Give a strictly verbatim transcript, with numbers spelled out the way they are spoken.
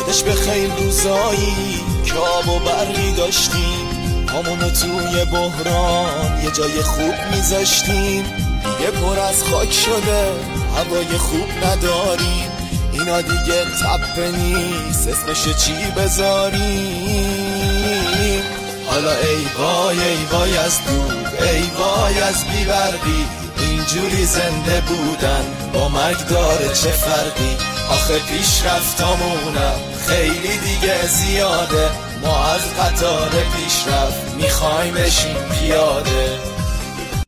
یادش به خیل روزایی که آب و برقی داشتیم، همونو توی بحران یه جای خوب میذاشتیم. دیگه پر از خاک شده، هوای خوب نداریم، اینا دیگه تپه نیست، اسمش چی بذاریم؟ حالا ای وای ای وای از دود، ای وای از بیبرقی، اینجوری زنده بودن با مرگ داره چه فرقی؟ آخه پیشرفتامونم خیلی دیگه زیاده، ما از قطار پیشرفت میخوایم بشیم پیاده.